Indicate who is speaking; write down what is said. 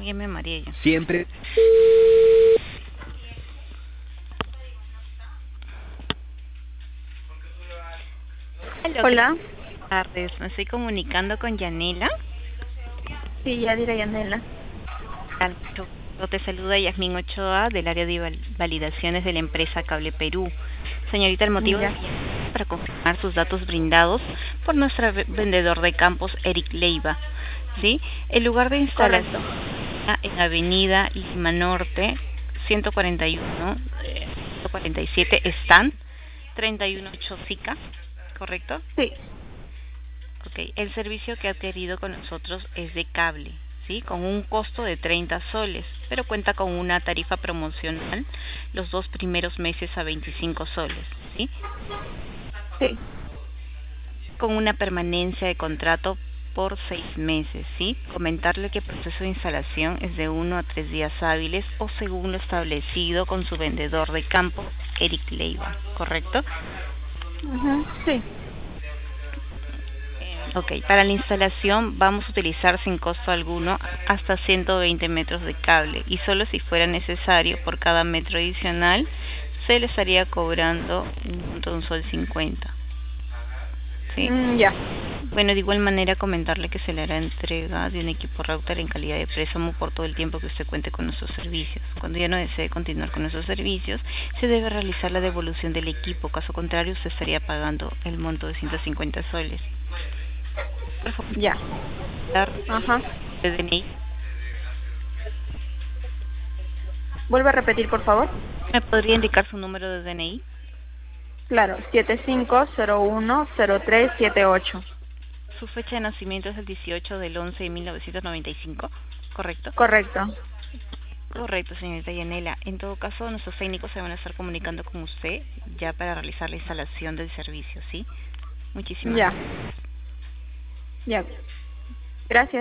Speaker 1: Dígame, María. Yo.
Speaker 2: Siempre.
Speaker 3: Hola.
Speaker 1: Buenas tardes. Me estoy comunicando con Yanela.
Speaker 3: Sí, Yadira Yanela.
Speaker 1: Te saluda Yasmín Ochoa del área de validaciones de la empresa Cable Perú. Señorita, el motivo es para confirmar sus datos brindados por nuestro vendedor de campos, Eric Leiva. ¿Sí? El lugar de instalación en Avenida Lima Norte, 141, 147, Stand, 318 Sica, ¿correcto?
Speaker 3: Sí.
Speaker 1: Ok, el servicio que ha adquirido con nosotros es de cable, ¿sí? Con un costo de 30 soles, pero cuenta con una tarifa promocional los 2 primeros meses a 25 soles, ¿sí?
Speaker 3: Sí.
Speaker 1: Con una permanencia de contrato por 6 meses, ¿sí? Comentarle que el proceso de instalación es de 1 a 3 días hábiles o según lo establecido con su vendedor de campo, Eric Leiva, ¿correcto?
Speaker 3: Sí.
Speaker 1: Ok, para la instalación vamos a utilizar sin costo alguno hasta 120 metros de cable y solo si fuera necesario por cada metro adicional se le estaría cobrando un sol 50. ¿Sí?
Speaker 3: Ya.
Speaker 1: Bueno, de igual manera comentarle que se le hará entrega de un equipo router en calidad de préstamo por todo el tiempo que usted cuente con nuestros servicios. Cuando ya no desee continuar con nuestros servicios, se debe realizar la devolución del equipo. Caso contrario, usted estaría pagando el monto de 150 soles. Por favor,
Speaker 3: Ya. Ajá.
Speaker 1: de DNI.
Speaker 3: ¿Vuelve a repetir, por favor?
Speaker 1: ¿Me podría indicar su número de DNI?
Speaker 3: Claro, 75010378.
Speaker 1: Su fecha de nacimiento es el 18 del 11 de 1995, ¿correcto?
Speaker 3: Correcto.
Speaker 1: Correcto, señorita Yanela. En todo caso, nuestros técnicos se van a estar comunicando con usted ya para realizar la instalación del servicio, ¿sí? Muchísimas gracias.
Speaker 3: Ya. Gracias.